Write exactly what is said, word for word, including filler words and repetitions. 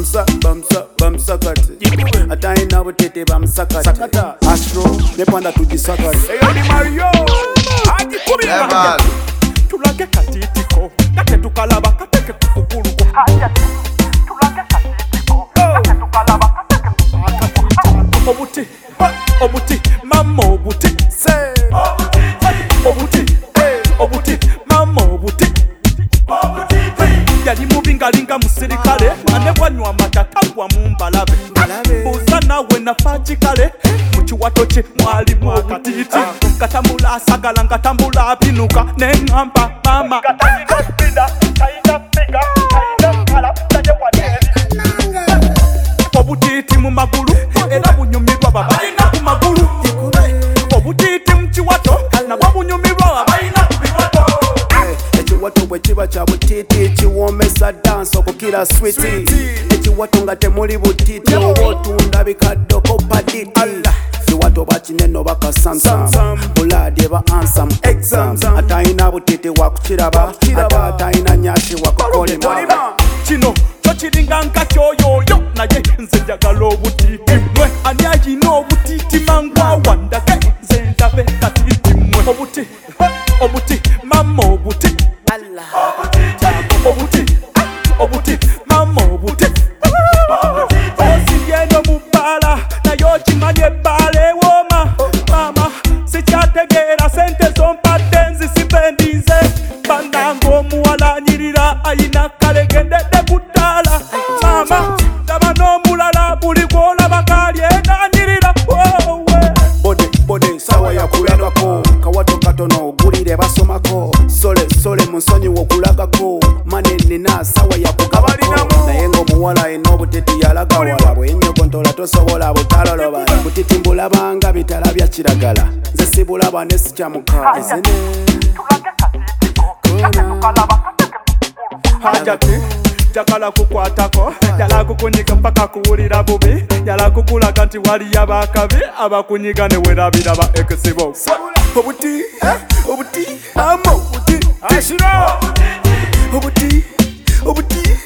bamsa bamsa bamsa kati ataina butete bamsa kati Astro nepanda tujisakati eyo ni Mario aji kubira tulage katitiko nate tukalaba kateke kukuluko tulage katitiko nate tukalaba kateke kukuluko obuti obuti mama obuti se obuti obuti mama obuti yali mubingalinga musirikale ane bwanywa amatata gwa mumbalabe buuza nawe nafajikale mukiwato kye mwalimu obutiti katambula asagala ngatambula apinuka neŋŋamba mama obutiti mu magulu era bunyumirwa babalina ku magulu obutiti mu kiwato nabwo bunyumirwa babalina ku biwato ekiwato bwe kiba kya butiti kiwoomesa dansi okukira switi ekiwato nga temuli butiti oba otunda bikaddoko paditi kiwato bakinene oba kasamsam buladi eba ansam exam atayina butiti wakukiraba ate atayina nyashi wakukolema kino kyo kiringa nka kyoyoyo naye nze njagala obutiti mwe ani ayina obutiti mangwawa ndage nze ndabe katiti mwe obuti obuti mama obuti obuti obuti mama obuti osibyeno mu bbala naye okimanye ebbala ewooma mama sikyategeera sente zompadde nzisipendinze bannanga omuwala anyirira ayina kalegendedde ku ttaala mama laba n'omulala buli gwolaba kali enanyirira wowe bode bode sawa yakulagako kawato katono ogulire basomako sole sole munsonyiwa okulagako manenina sawa yakugabako naye ng'omuwala ayina obutiti yalagawala bwenyogontola tosobola butaloloba butiti mbulabanga bitala bya kiragala nze sibulaba ne sikyamuka ezene hajati njagala kukwatako yala kukunyiga mpaka kuwulira bubi yala kukulaga nti waliyo abakabi abakunyiga ne werabira ba ekisibo obuti obuti amo obuti ashiro obuti obuti